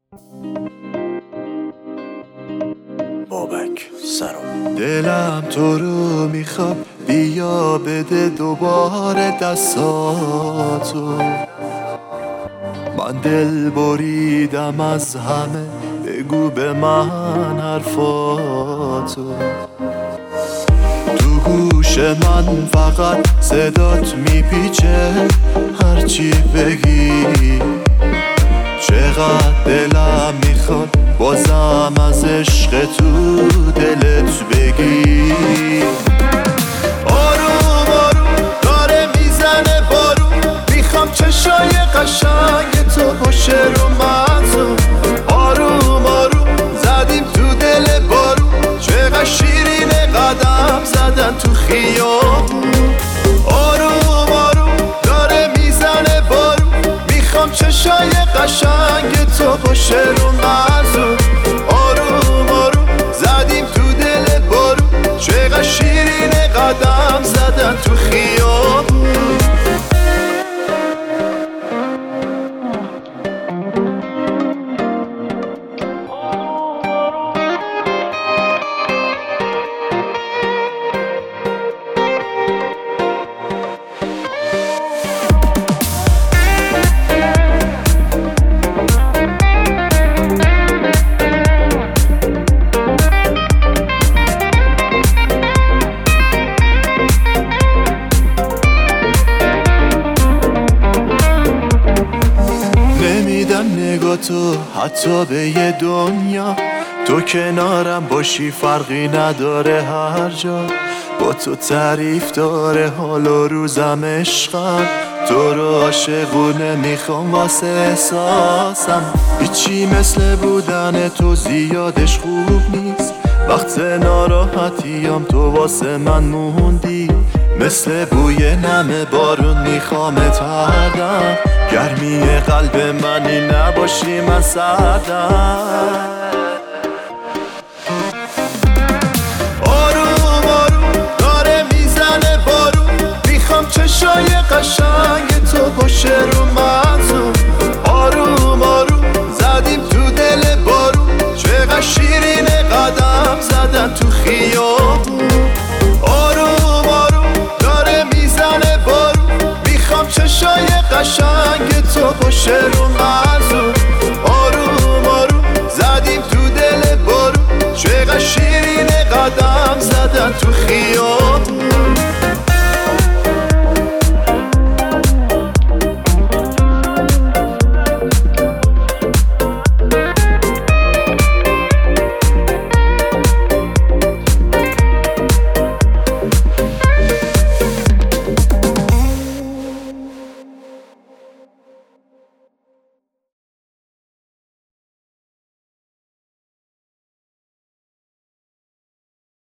بابک سرم دلم تو رو میخواد، بیا بده دوباره دستاتو. من دل بریدم از همه، بگو به من حرفاتو. تو گوش من فقط صدات میپیچه، هرچی بگی. چقدر دلم میخواد بازم از عشق تو دلت بگی. آروم آروم داره میزنه بارون، میخوام چشای قشنگ تو باشه رو مغزم. آروم آروم زدیم تو دل بارون، چقدر شیرینه قدم زدن تو خیابون. آروم آروم داره میزنه بارون، میخوام چشای قشنگ تو باشه رو مغزم. آروم آروم زدیم تو دل بارون، چقدر شیرینه قدم زدن تو خیابون. نگاه تو حتی به یه دنیا، تو کنارم باشی فرقی نداره هر جا. با تو تعریف داره حال و روزم عشقم، تو رو عاشقونه میخوام واسه احساسم. هیچی مثل بودن تو زیادش خوب نیست، وقت ناراحتیم تو واسه من موندی. مثل بوی نم بارون میخوامت هردم، گرمی قلب منی نباشی من سردم. آروم آروم داره میزنه بارون، میخوام چشای قشنگ تو باشه رو مغزم. آروم آروم زدیم تو دل بارون، چقدر شیرینه قدم زدن تو خیابون. آروم آروم داره میزنه بارون، میخوام چشای قشنگ تو باشه رو مغزم.